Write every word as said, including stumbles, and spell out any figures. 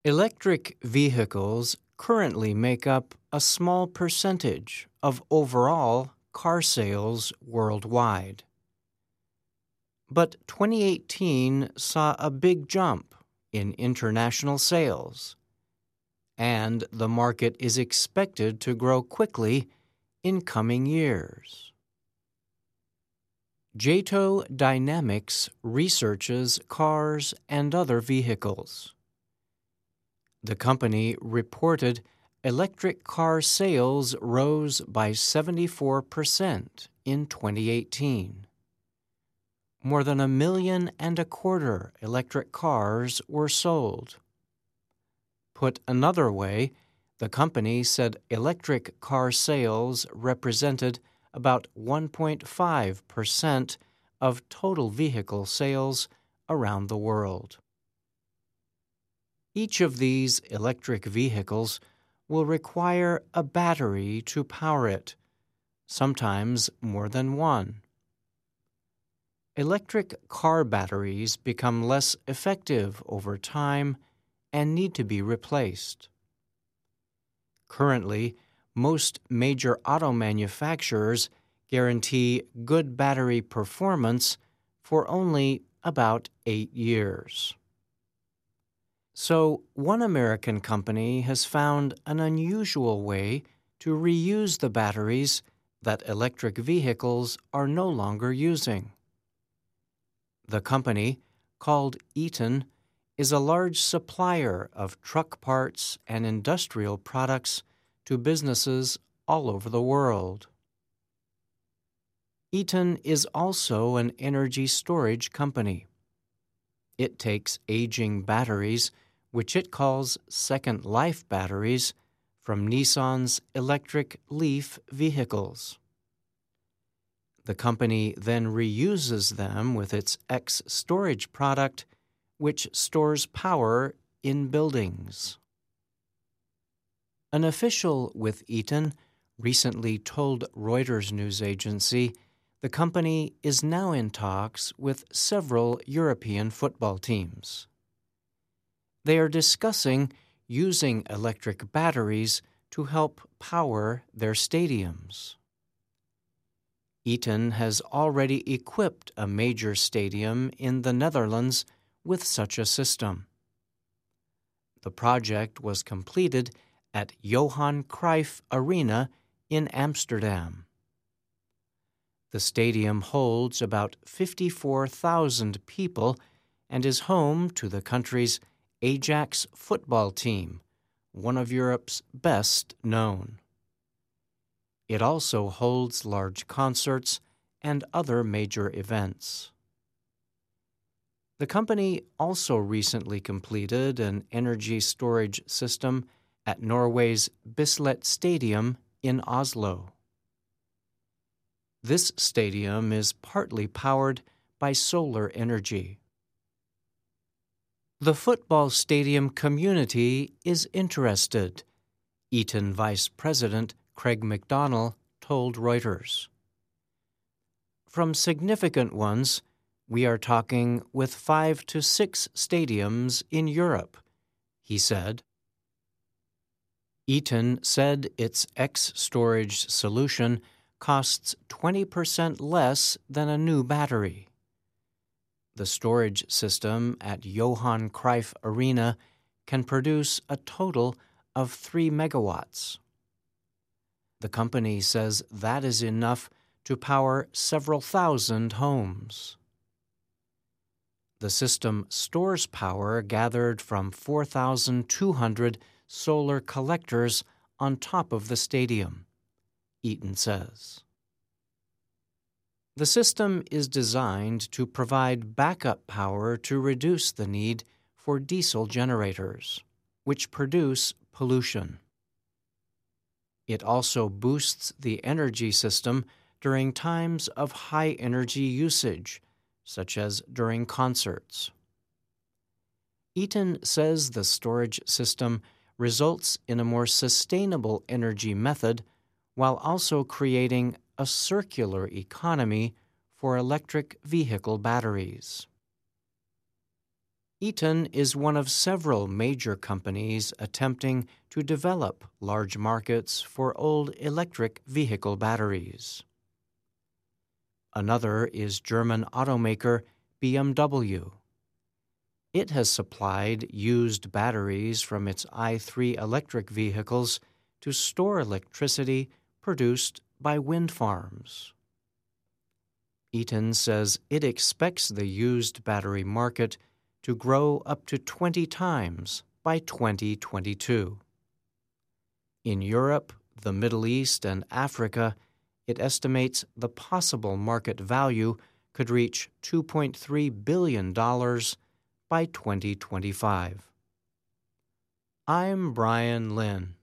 Electric vehicles currently make up a small percentage of overall car sales worldwide. But twenty eighteen saw a big jump in international sales, and the market is expected to grow quickly in coming years. Jato Dynamics researches cars and other vehicles. The company reported electric car sales rose by seventy-four percent in twenty eighteen. More than a million and a quarter electric cars were sold. Put another way, the company said electric car sales represented about one point five percent of total vehicle sales around the world. Each of these electric vehicles will require a battery to power it, sometimes more than one. Electric car batteries become less effective over time and need to be replaced. Currently, most major auto manufacturers guarantee good battery performance for only about eight years. So, one American company has found an unusual way to reuse the batteries that electric vehicles are no longer using. The company, called Eaton, is a large supplier of truck parts and industrial products to businesses all over the world. Eaton is also an energy storage company. It takes aging batteries, which it calls second life batteries, from Nissan's electric Leaf vehicles. The company then reuses them with its X Storage product, which stores power in buildings. An official with Eaton recently told Reuters news agency the company is now in talks with several European football teams. They are discussing using electric batteries to help power their stadiums. Eaton has already equipped a major stadium in the Netherlands with such a system. The project was completed at Johan Cruyff Arena in Amsterdam. The stadium holds about fifty-four thousand people and is home to the country's Ajax football team, one of Europe's best known. It also holds large concerts and other major events. The company also recently completed an energy storage system at Norway's Bislett Stadium in Oslo. This stadium is partly powered by solar energy. The football stadium community is interested, Eaton Vice President Craig McDonnell told Reuters. From significant ones, we are talking with five to six stadiums in Europe, he said. Eaton said its X Storage solution costs twenty percent less than a new battery. The storage system at Johan Cruyff Arena can produce a total of three megawatts. The company says that is enough to power several thousand homes. The system stores power gathered from four thousand two hundred solar collectors on top of the stadium, Eaton says. The system is designed to provide backup power to reduce the need for diesel generators, which produce pollution. It also boosts the energy system during times of high energy usage, such as during concerts. Eaton says the storage system results in a more sustainable energy method while also creating a circular economy for electric vehicle batteries. Eaton is one of several major companies attempting to develop large markets for old electric vehicle batteries. Another is German automaker B M W. It has supplied used batteries from its i three electric vehicles to store electricity produced by wind farms. Eaton says it expects the used battery market to grow up to twenty times by twenty twenty-two. In Europe, the Middle East, and Africa, it estimates the possible market value could reach two point three billion dollars by twenty twenty-five. I'm Brian Lynn.